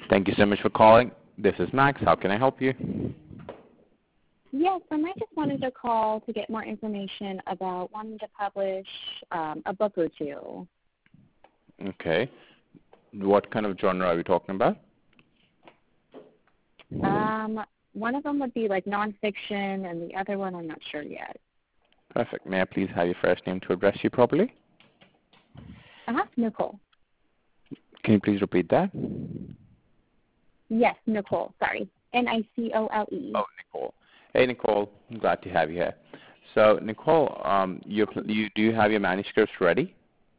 Thank you so much for calling. This is Max. How can I help you? Yes, I just wanted to call to get more information about wanting to publish a book or two. Okay. What kind of genre are we talking about? One of them would be like nonfiction, and the other one I'm not sure yet. Perfect. May I please have your first name to address you properly? Nicole. Can you please repeat that? Yes, Nicole. Sorry, Nicole. Oh, Nicole. Hey, Nicole. I'm glad to have you here. So, Nicole, do you have your manuscripts ready?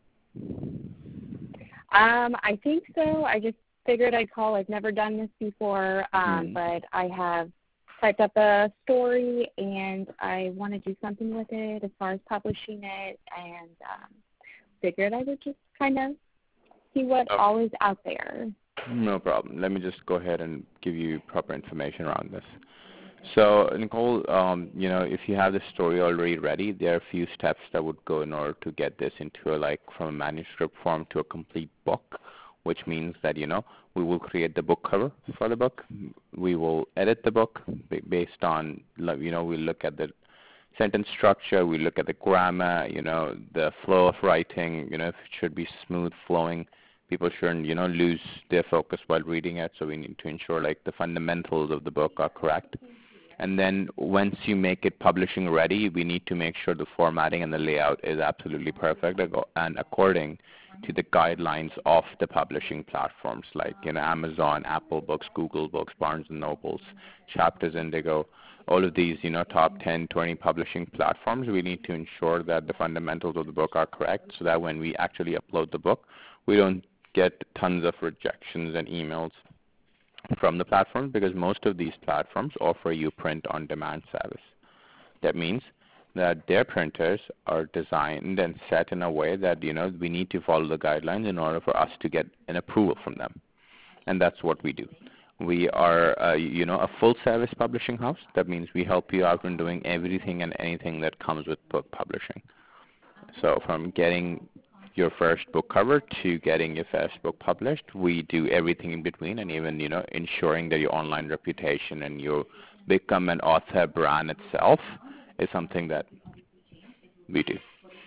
I think so. I just figured I'd call. I've never done this before, but I have typed up a story, and I want to do something with it as far as publishing it, and figured I would just kind of see what all is out there. No problem. Let me just go ahead and give you proper information around this. So, Nicole, if you have the story already ready, there are a few steps that would go in order to get this into from a manuscript form to a complete book, which means that, we will create the book cover for the book. We will edit the book based on, we look at the sentence structure, we look at the grammar, the flow of writing, if it should be smooth flowing. People shouldn't, lose their focus while reading it, so we need to ensure the fundamentals of the book are correct. And then once you make it publishing ready, we need to make sure the formatting and the layout is absolutely perfect and according to the guidelines of the publishing platforms like Amazon, Apple Books, Google Books, Barnes & Nobles, Chapters, Indigo, all of these top 10, 20 publishing platforms. We need to ensure that the fundamentals of the book are correct so that when we actually upload the book, we don't get tons of rejections and emails from the platform, because most of these platforms offer you print-on-demand service. That means that their printers are designed and set in a way that we need to follow the guidelines in order for us to get an approval from them, and that's what we do. We are a full-service publishing house. That means we help you out in doing everything and anything that comes with book publishing. So from getting your first book cover to getting your first book published, we do everything in between, and even ensuring that your online reputation and you become an author brand itself is something that we do.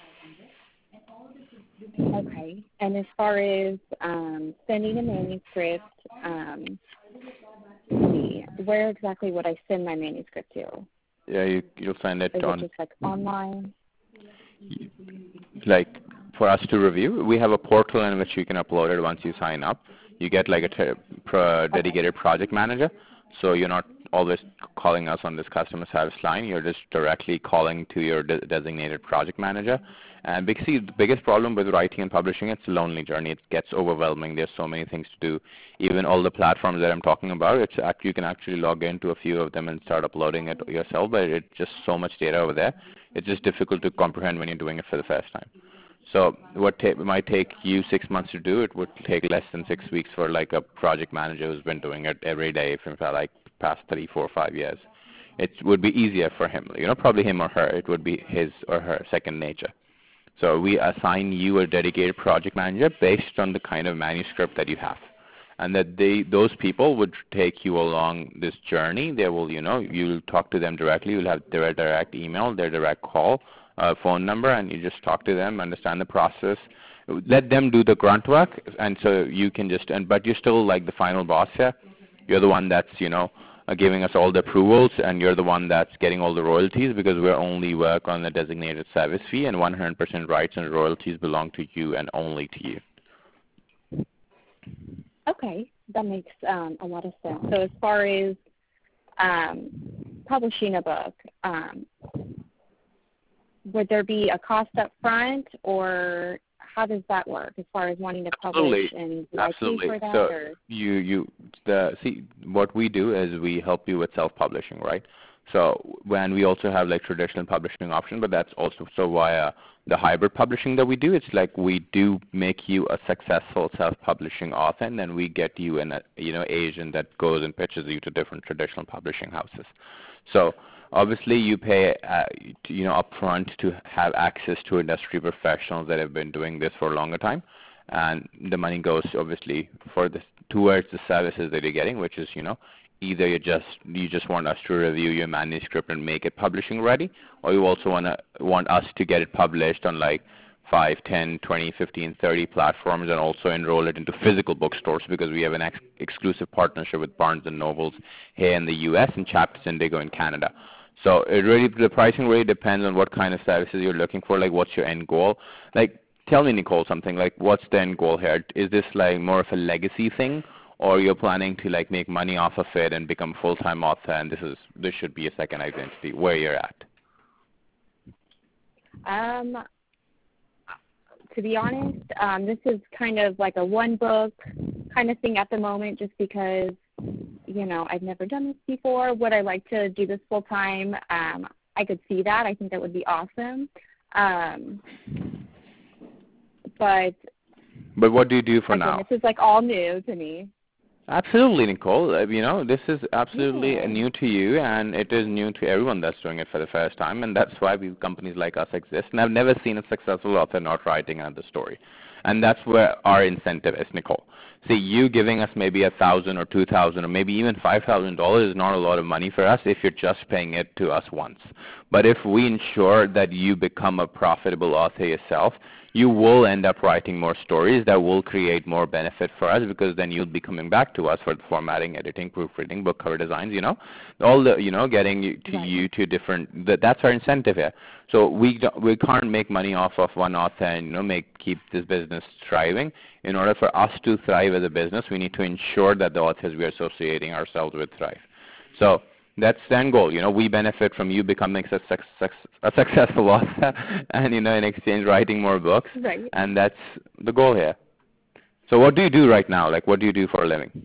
Okay. And as far as sending a manuscript, where exactly would I send my manuscript to? Yeah, you'll send it Is on. it just online? For us to review, we have a portal in which you can upload it once you sign up. You get a dedicated project manager, so you're not always calling us on this customer service line. You're just directly calling to your designated project manager. And because the biggest problem with writing and publishing, it's a lonely journey. It gets overwhelming. There's so many things to do. Even all the platforms that I'm talking about, you can actually log into a few of them and start uploading it yourself, but it's just so much data over there. It's just difficult to comprehend when you're doing it for the first time. So what might take you 6 months to do, it would take less than 6 weeks for a project manager who's been doing it every day for past 3, 4, 5 years. It would be easier for him, probably him or her. It would be his or her second nature. So we assign you a dedicated project manager based on the kind of manuscript that you have, and that those people would take you along this journey. They will, you'll talk to them directly. You'll have their direct email, their direct call, phone number, and you just talk to them, understand the process, let them do the grunt work, and so you can but you're still the final boss here. You're the one that's giving us all the approvals, and you're the one that's getting all the royalties, because we only work on the designated service fee, and 100% rights and royalties belong to you and only to you. Okay, that makes a lot of sense. So as far as publishing a book, would there be a cost up front, or how does that work as far as wanting to publish? And do I pay for that? So what we do is we help you with self-publishing, right? So when we also have traditional publishing option, but that's also via the hybrid publishing that we do. It's we do make you a successful self-publishing author, and then we get you an agent that goes and pitches you to different traditional publishing houses. So obviously you pay upfront to have access to industry professionals that have been doing this for a longer time, and the money goes obviously for towards the services that you're getting, which is, either you just want us to review your manuscript and make it publishing ready, or you also want us to get it published on like 5, 10, 20, 15, 30 platforms, and also enroll it into physical bookstores, because we have an exclusive partnership with Barnes & Nobles here in the U.S. and Chapters Indigo in Canada. So the pricing really depends on what kind of services you're looking for. Like, what's your end goal? Like, tell me, Nicole, something like, what's the end goal here? Is this like more of a legacy thing, or you're planning to like make money off of it and become a full-time author, and this should be a second identity? Where you're at? To be honest, this is kind of like a one-book kind of thing at the moment, just because, I've never done this before. Would I like to do this full-time? I could see that. I think that would be awesome. But what do you do for now? This is like all new to me. Absolutely, Nicole. This is absolutely new to you, and it is new to everyone that's doing it for the first time, and that's why companies like us exist. And I've never seen a successful author not writing another story. And that's where our incentive is, Nicole. See, you giving us maybe $1,000 or $2,000 or maybe even $5,000 is not a lot of money for us if you're just paying it to us once. But if we ensure that you become a profitable author yourself, you will end up writing more stories that will create more benefit for us, because then you'll be coming back to us for the formatting, editing, proofreading, book cover designs, all the, getting you to different, that's our incentive here. So we can't make money off of one author and, keep this business thriving. In order for us to thrive as a business, we need to ensure that the authors we are associating ourselves with thrive. So that's the end goal. We benefit from you becoming a successful author and, in exchange, writing more books. Right. And that's the goal here. So what do you do right now? Like, what do you do for a living?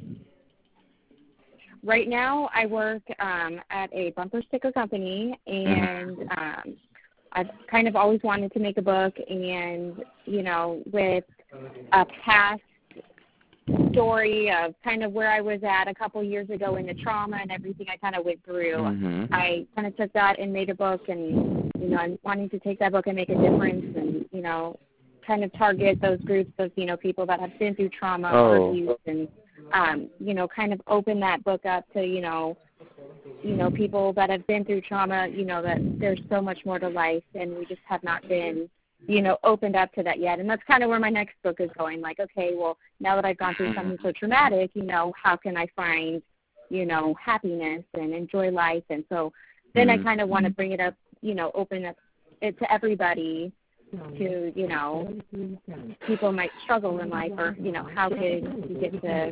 Right now, I work at a bumper sticker company, and I've kind of always wanted to make a book, and, with a past story of kind of where I was at a couple years ago in the trauma and everything I kind of went through. I kind of took that and made a book, and, I'm wanting to take that book and make a difference and, kind of target those groups of, people that have been through trauma or abuse, and, kind of open that book up to, people that have been through trauma, that there's so much more to life, and we just have not been opened up to that yet. And that's kind of where my next book is going. Like, okay, well, now that I've gone through something so traumatic, how can I find, happiness and enjoy life? And so then I kind of want to bring it up, open up it to everybody, to, people might struggle in life, or, how could you get to,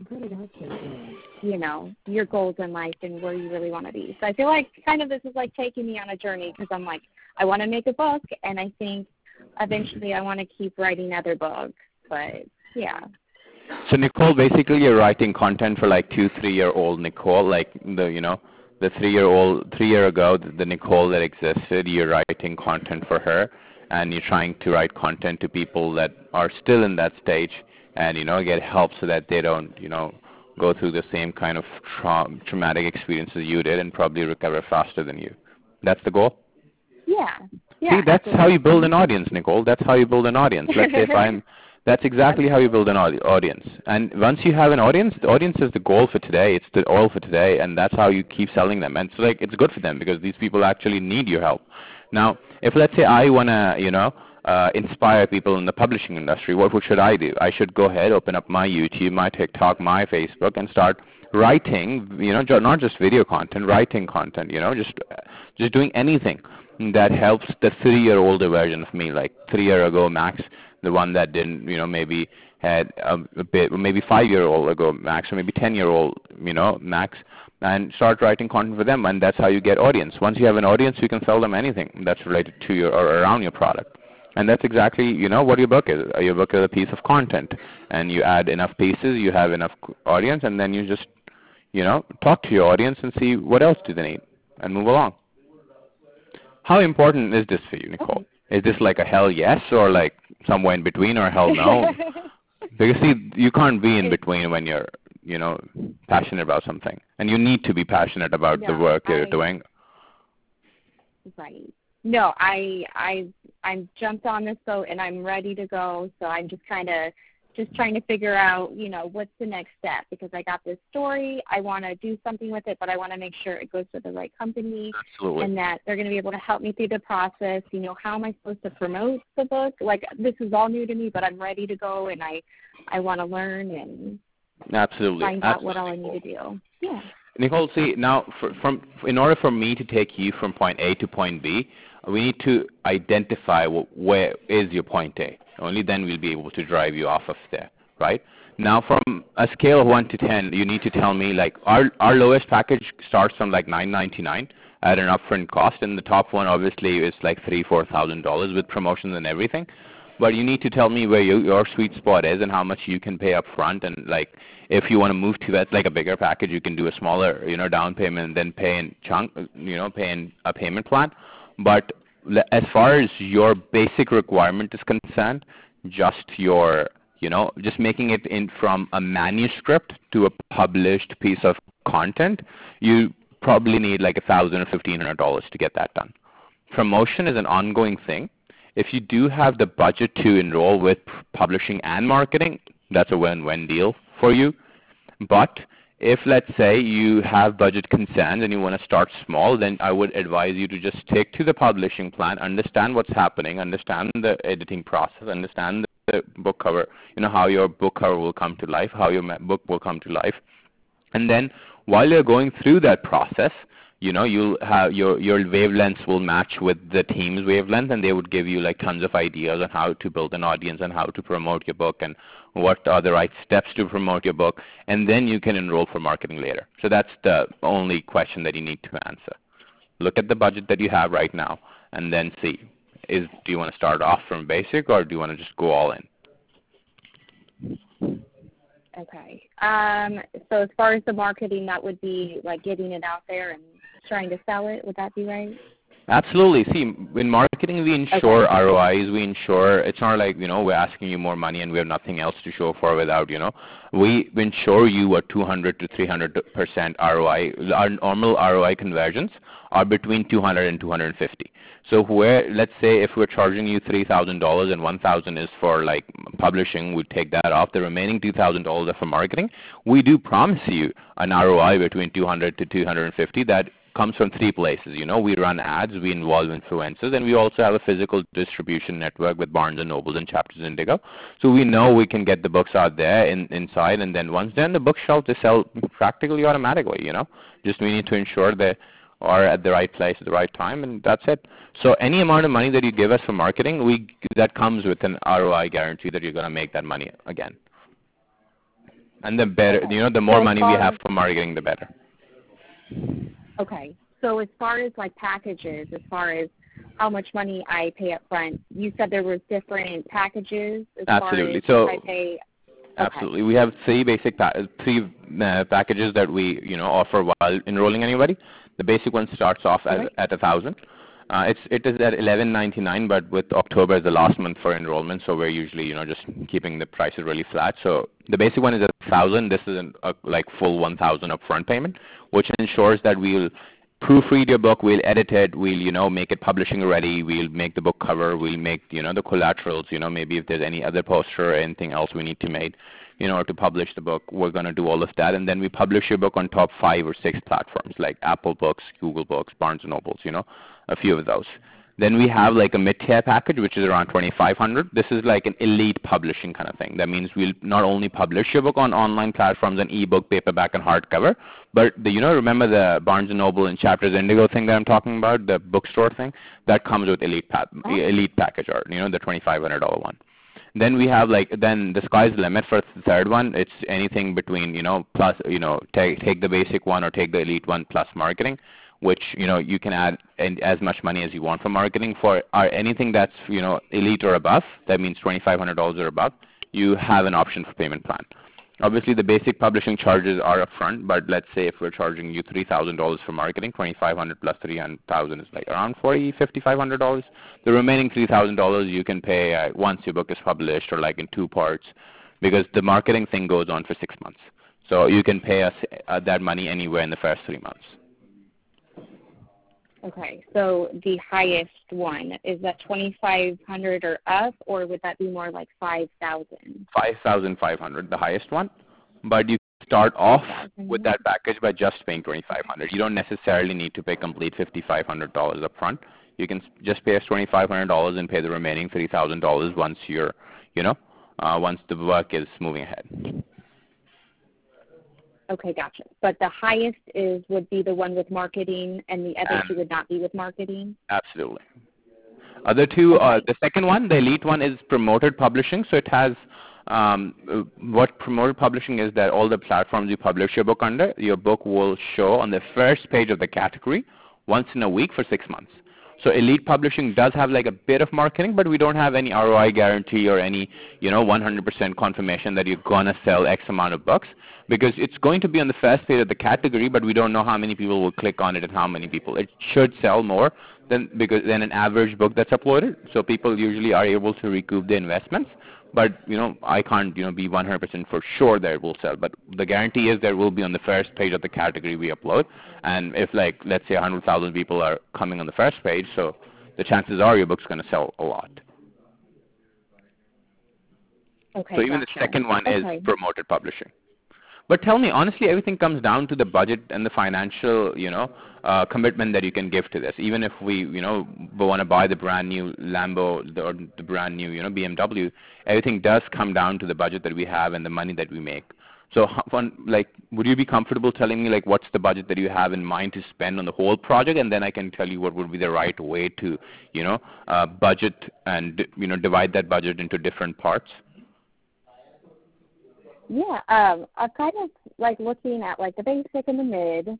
your goals in life and where you really want to be. So I feel like kind of this is like taking me on a journey, because I'm like, I want to make a book, and I think eventually I want to keep writing other books, but yeah. So Nicole, basically you're writing content for like 2-3-year-old Nicole, like the 3 year ago, the Nicole that existed, you're writing content for her, and you're trying to write content to people that are still in that stage, and get help so that they don't go through the same kind of traumatic experiences you did, and probably recover faster than you. That's the goal? Yeah. See, that's how you build an audience, Nicole. That's how you build an audience. Let's say that's exactly how you build an audience. And once you have an audience, the audience is the goal for today. It's the oil for today, and that's how you keep selling them. And so, it's good for them, because these people actually need your help. Now, if let's say I want to, inspire people in the publishing industry, what should I do? I should go ahead, open up my YouTube, my TikTok, my Facebook, and start writing, not just video content, writing content, just doing anything that helps the 3-year-older version of me, like 3 years ago max, the one that didn't, maybe had a bit, maybe 5-year-old ago max, or maybe 10-year-old, max, and start writing content for them, and that's how you get audience. Once you have an audience, you can sell them anything that's related to your or around your product. And that's exactly, what your book is. Your book is a piece of content, and you add enough pieces, you have enough audience, and then you just, talk to your audience and see what else do they need, and move along. How important is this for you, Nicole? Is this like a hell yes, or like somewhere in between, or hell no? Because see, you can't be in between when you're, passionate about something, and you need to be passionate about the work you're doing. Right. No, I'm jumped on this boat, and I'm ready to go. So I'm just kind of just trying to figure out, what's the next step, because I got this story. I want to do something with it, but I want to make sure it goes to the right company. Absolutely. And that they're going to be able to help me through the process. How am I supposed to promote the book? Like, this is all new to me, but I'm ready to go, and I want to learn and Absolutely. find out what all I need to do. Yeah. Nicole, see, now in order for me to take you from point A to point B, we need to identify where is your point A. Only then we'll be able to drive you off of there, right? Now, from a scale of 1 to 10, you need to tell me, like, our lowest package starts from like $9.99 at an upfront cost, and the top one obviously is like $3,000-$4,000 with promotions and everything. But you need to tell me where your sweet spot is and how much you can pay up front. And like, if you want to move to that, like a bigger package, you can do a smaller, down payment and then pay in chunk, pay in a payment plan. But as far as your basic requirement is concerned, just your, just making it in from a manuscript to a published piece of content, you probably need like $1,000 or $1,500 to get that done. Promotion is an ongoing thing. If you do have the budget to enroll with publishing and marketing, that's a win-win deal for you. But if, let's say, you have budget concerns and you want to start small, then I would advise you to just stick to the publishing plan, understand what's happening, understand the editing process, understand the book cover, how your book cover will come to life, how your book will come to life. And then while you're going through that process, you'll have your wavelengths will match with the team's wavelength, and they would give you like tons of ideas on how to build an audience and how to promote your book and what are the right steps to promote your book, and then you can enroll for marketing later. So that's the only question that you need to answer. Look at the budget that you have right now and then see, do you want to start off from basic or do you want to just go all in? Okay. So as far as the marketing, that would be like getting it out there and trying to sell it. Would that be right? Absolutely. See, in marketing, we ensure ROIs. We ensure it's not like, we're asking you more money and we have nothing else to show for without, We ensure you a 200 to 300% ROI. Our normal ROI conversions are between 200 and 250. So let's say if we're charging you $3,000 and $1,000 is for like publishing, we take that off. The remaining $2,000 are for marketing. We do promise you an ROI between 200 to 250 that comes from three places. We run ads, we involve influencers, and we also have a physical distribution network with Barnes & Noble and Chapters Indigo. So we know we can get the books out there inside, and then once they're in the bookshelf, they sell practically automatically, Just we need to ensure they are at the right place at the right time, and that's it. So any amount of money that you give us for marketing, that comes with an ROI guarantee that you're going to make that money again. And the better, the more money we have for marketing, the better. Okay. So as far as like packages, as far as how much money I pay up front, you said there was different packages as Absolutely. far as I pay. Okay. Absolutely. We have three basic packages that we offer while enrolling anybody. The basic one starts off at $1,000. It is at $11.99, but with October as the last month for enrollment, so we're usually just keeping the prices really flat. So the basic one is at $1,000. This is a like full $1,000 upfront payment, which ensures that we'll proofread your book, we'll edit it, we'll make it publishing ready, we'll make the book cover, we'll make the collaterals, maybe if there's any other poster or anything else we need to make to publish the book, we're going to do all of that. And then we publish your book on top 5 or 6 platforms like Apple Books, Google Books, Barnes & Nobles, a few of those. Then we have like a mid-tier package, which is around $2,500. This is like an elite publishing kind of thing. That means we'll not only publish your book on online platforms and ebook, paperback, and hardcover, but remember the Barnes & Noble and Chapters Indigo thing that I'm talking about, the bookstore thing? That comes with elite package, or the $2,500 one. Then we have then the sky's the limit for the third one. It's anything between, plus, take the basic one or take the elite one plus marketing, which, you can add as much money as you want for marketing. For anything that's, elite or above, that means $2,500 or above, you have an option for payment plan. Obviously, the basic publishing charges are upfront, but let's say if we're charging you $3,000 for marketing, $2,500 plus $300,000 is like around $500. The remaining $3,000 you can pay once your book is published, or like in 2 parts, because the marketing thing goes on for 6 months. So you can pay us that money anywhere in the first 3 months. Okay, so the highest one, is that 2,500 or up, or would that be more like 5,000? 5,500, the highest one. But you start off 5,000. with that package by just paying 2,500. You don't necessarily need to pay complete $5,500 up front. You can just pay us $2,500 and pay the remaining $3,000 once you're, once the work is moving ahead. Okay, gotcha. But the highest would be the one with marketing, and the other two would not be with marketing? Absolutely. Other two, Okay. the second one, the elite one, is promoted publishing. So it has what promoted publishing is that all the platforms you publish your book under, your book will show on the first page of the category once in a week for 6 months. So elite publishing does have like a bit of marketing, but we don't have any ROI guarantee or any 100% confirmation that you're gonna sell X amount of books, because it's going to be on the first page of the category, but we don't know how many people will click on it and how many people. It should sell more than an average book that's uploaded. So people usually are able to recoup the investments. But I can't be 100% for sure that it will sell. But the guarantee is that it will be on the first page of the category we upload. And if let's say 100,000 people are coming on the first page, so the chances are your book's going to sell a lot. Okay. So even gotcha. the second one is promoted publishing. But tell me, honestly, everything comes down to the budget and the financial, commitment that you can give to this. Even if we, want to buy the brand new Lambo or the brand new, BMW, everything does come down to the budget that we have and the money that we make. So, would you be comfortable telling me, what's the budget that you have in mind to spend on the whole project, and then I can tell you what would be the right way to, budget and, divide that budget into different parts? Yeah, I'm kind of looking at the basic and the mid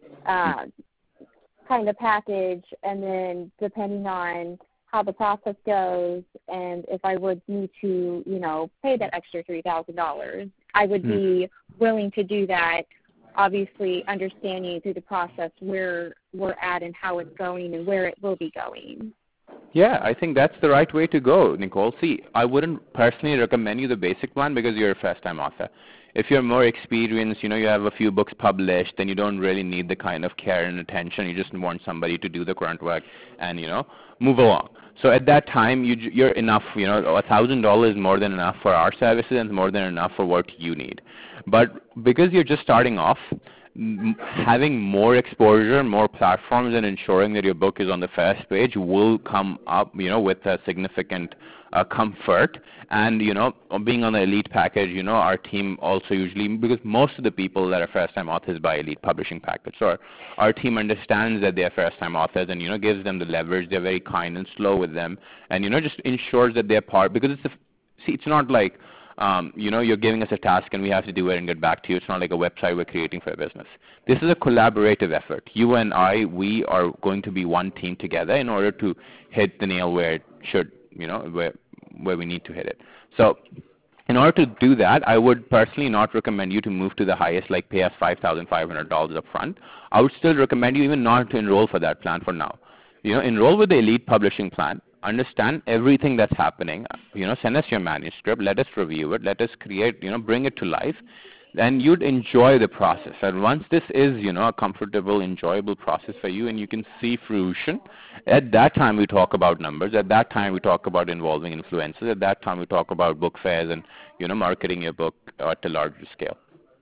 kind of package, and then depending on how the process goes, and if I would need to, pay that extra $3,000, I would be willing to do that. Obviously, understanding through the process where we're at and how it's going and where it will be going. Yeah, I think that's the right way to go, Nicole. See, I wouldn't personally recommend you the basic plan because you're a first-time author. If you're more experienced, you have a few books published, then you don't really need the kind of care and attention. You just want somebody to do the grunt work and, move along. So at that time, you're enough. $1,000 is more than enough for our services and more than enough for what you need. But because you're just starting off, having more exposure, more platforms, and ensuring that your book is on the first page will come up, with a significant comfort. And, being on the elite package, our team also usually, because most of the people that are first-time authors buy elite publishing package. So our team understands that they are first-time authors and, gives them the leverage. They're very kind and slow with them and, just ensures that they're part, because it's not like, you're giving us a task and we have to do it and get back to you. It's not like a website we're creating for a business. This is a collaborative effort. You and I, we are going to be one team together in order to hit the nail where it should, where we need to hit it. So in order to do that, I would personally not recommend you to move to the highest, like pay us $5,500 up front. I would still recommend you even not to enroll for that plan for now. Enroll with the elite publishing plan. Understand everything that's happening. Send us your manuscript. Let us review it. Let us create, bring it to life. And you'd enjoy the process. And once this is, a comfortable, enjoyable process for you and you can see fruition, at that time we talk about numbers. At that time we talk about involving influencers. At that time we talk about book fairs and, marketing your book at a larger scale.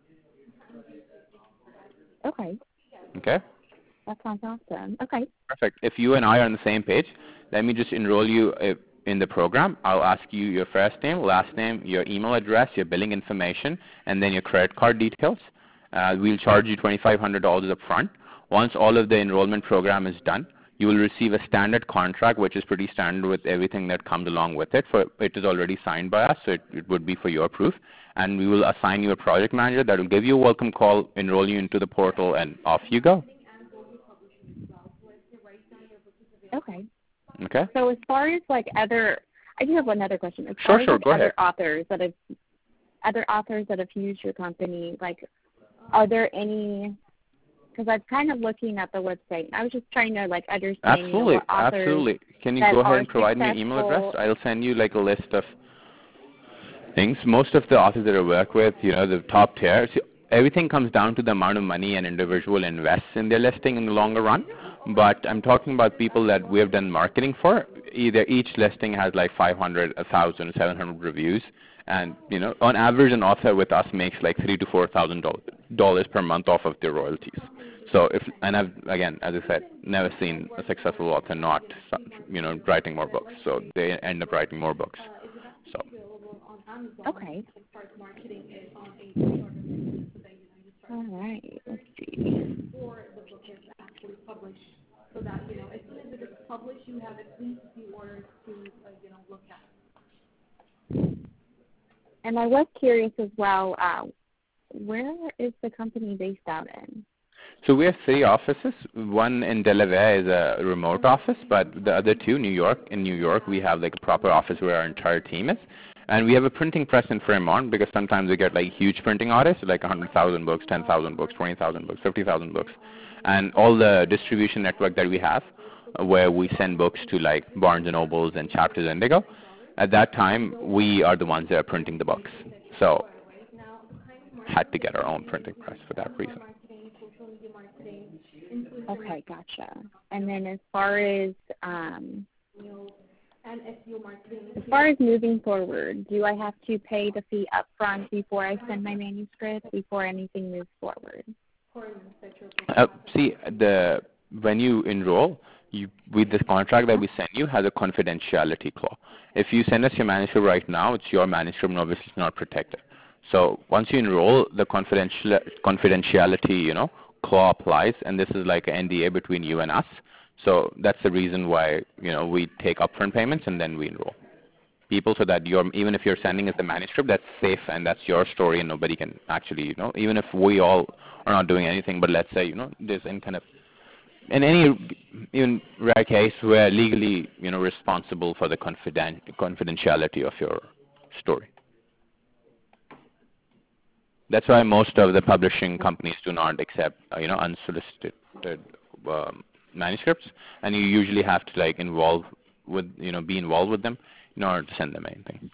Okay. Okay? That sounds awesome. Okay. Perfect. If you and I are on the same page, let me just enroll you in the program. I'll ask you your first name, last name, your email address, your billing information, and then your credit card details. We'll charge you $2,500 up front. Once all of the enrollment program is done, you will receive a standard contract, which is pretty standard with everything that comes along with it. It is already signed by us, so it would be for your proof. And we will assign you a project manager that will give you a welcome call, enroll you into the portal, and off you go. Okay. Okay. So as far as I do have one other question. As Sure, far as go ahead. other authors that have used your company, are there any? Because I'm kind of looking at the website. I was just trying to understand. Absolutely, what authors absolutely. Can you that go ahead are and provide me your email address? successful. I'll send you a list of things. Most of the authors that I work with, the top tier, everything comes down to the amount of money an individual invests in their listing in the longer run. But I'm talking about people that we have done marketing for. Either each listing has like 500, 1,000, 700 reviews, and on average, an author with us makes like $3,000 to $4,000 per month off of their royalties. So I've again, as I said, never seen a successful author not, writing more books. So they end up writing more books. So. Okay. All right. Let's see. And I was curious as well, where is the company based out in? So we have 3 offices. One in Delaware is a remote office, but the other 2, New York. In New York, we have like a proper office where our entire team is. And we have a printing press in Fremont because sometimes we get like huge printing orders, like 100,000 books, 10,000 books, 20,000 books, 50,000 books. And all the distribution network that we have, where we send books to like Barnes & Nobles and Chapters Indigo, at that time, we are the ones that are printing the books. So had to get our own printing press for that reason. Okay, gotcha. And then as far as moving forward, do I have to pay the fee up front before I send my manuscript, before anything moves forward? See, when you enroll, with this contract that we send you has a confidentiality clause. If you send us your manuscript right now, it's your manuscript and obviously it's not protected. So once you enroll, the confidentiality, clause applies, and this is like an NDA between you and us. So that's the reason why, we take upfront payments and then we enroll people, so that even if you're sending us the manuscript, that's safe and that's your story and nobody can actually, even if we all are not doing anything, but let's say, there's in any even rare case, we're legally, responsible for the confidentiality of your story. That's why most of the publishing companies do not accept, unsolicited manuscripts, and you usually have to be involved with them in order to send them anything.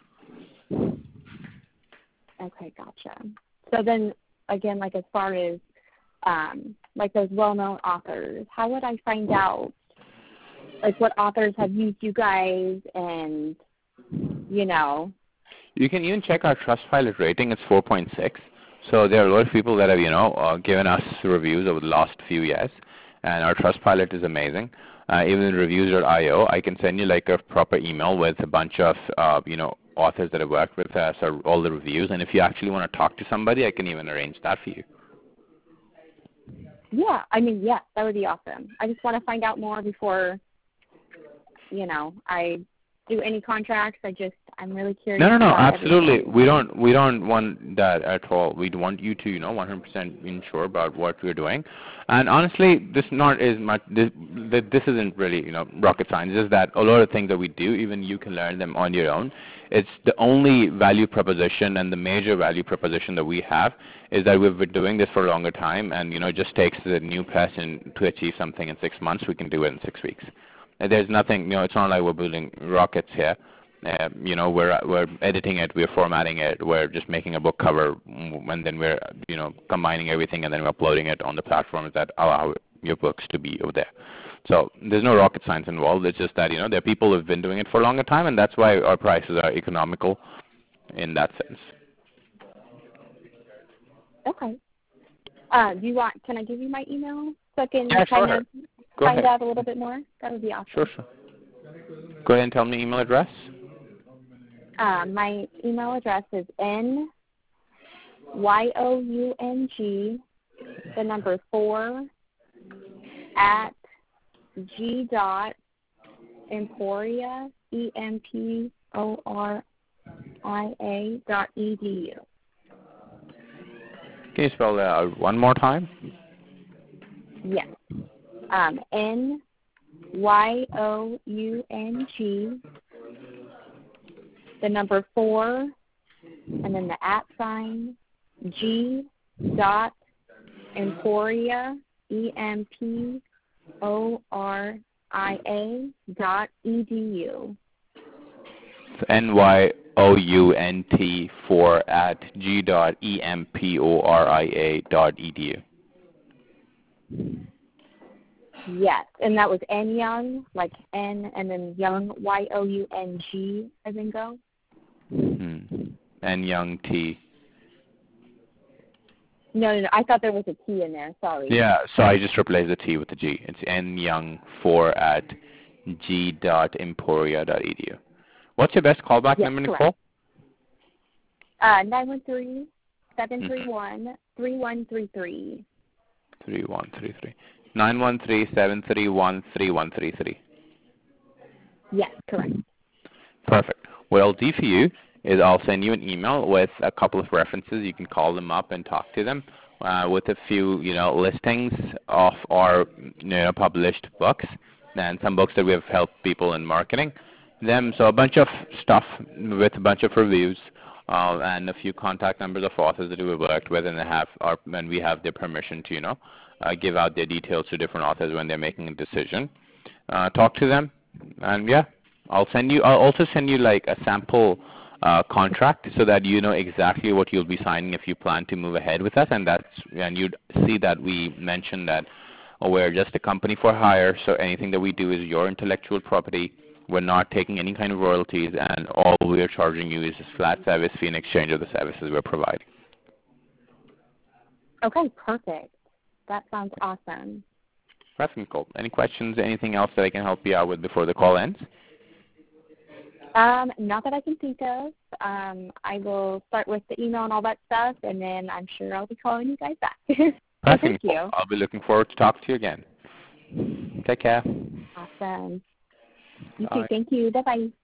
Okay, gotcha. So then, again, as far as those well-known authors, how would I find out, what authors have used you guys and, You can even check our Trustpilot rating. It's 4.6. So there are a lot of people that have, given us reviews over the last few years, and our Trustpilot is amazing. Even reviews.io, I can send you a proper email with a bunch of, authors that have worked with us, or all the reviews. And if you actually want to talk to somebody, I can even arrange that for you. Yeah, that would be awesome. I just want to find out more before, I do any contracts. I'm really curious. No, absolutely. Everything. We don't want that at all. We want you to, 100% ensure about what we're doing. And honestly, this isn't really, rocket science. It's just that a lot of things that we do, even you can learn them on your own. It's the only value proposition, and the major value proposition that we have is that we've been doing this for a longer time, and it just takes the new person to achieve something in 6 months. We can do it in 6 weeks. And there's nothing, it's not like we're building rockets here. We're editing it, we're formatting it, we're just making a book cover, and then we're, combining everything, and then we're uploading it on the platforms that allow your books to be over there. So there's no rocket science involved. It's just that, there are people who have been doing it for a longer time, and that's why our prices are economical in that sense. Okay. Can I give you my email so I can find out a little bit more? That would be awesome. Sure. Go ahead and tell me the email address. My email address is NYOUNG4@g.emporia, EMPORIA.edu. Can you spell that out one more time? Yes. NYOUNG, 4, and then the @ G.Emporia, EMPORIA.edu. NYOUNT4@g.emporia.edu. Yes, and that was N Young, like N and then Young, Young, as in go. And Young T. No, I thought there was a T in there. Sorry. Yeah, so I just replaced the T with the G. It's nyoung4 at g.emporia.edu. What's your best callback number, Nicole? 913-731-3133. 3133. 913-731-3133. Yes, correct. Perfect. What I'll do for you is I'll send you an email with a couple of references. You can call them up and talk to them with a few, listings of our, published books and some books that we have helped people in marketing them. So a bunch of stuff with a bunch of reviews and a few contact numbers of authors that we've worked with, and we have their permission to, give out their details to different authors when they're making a decision. Talk to them, and yeah. I'll also send you like a sample contract so that you know exactly what you'll be signing if you plan to move ahead with us, and you'd see that we mentioned that we're just a company for hire, so anything that we do is your intellectual property. We're not taking any kind of royalties, and all we're charging you is a flat service fee in exchange of the services we're providing. Okay, perfect. That sounds awesome. That's Nicole. Any questions, anything else that I can help you out with before the call ends? Not that I can think of. I will start with the email and all that stuff, and then I'm sure I'll be calling you guys back. So thank you. I'll be looking forward to talking to you again. Take care. Awesome. You too. Thank you. Bye-bye.